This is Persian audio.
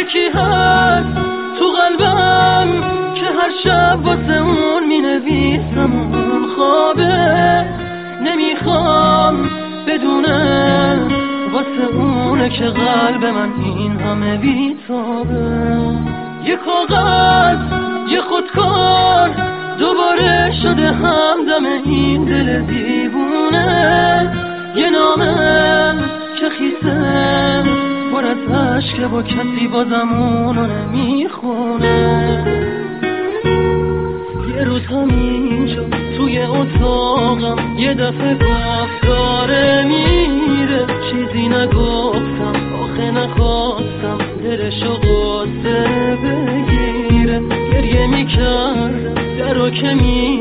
یکی هست تو قلبم که هر شب واسه اون می نویسم اون خوابه نمیخوام بدونه واسه اونه که قلب من این همه بیتابه یه کاغذ یه خودکار دوباره شده همدم این دل دیوونه یه نامه که خیسه پر از عشق با کسی بازم اونو نمیخونه یه روز همینجا توی اتاقم یه دفعه گفت داره میره چیزی نگفتم آخه نخواستم دلشو قصه بگیره گریه میکردم درو که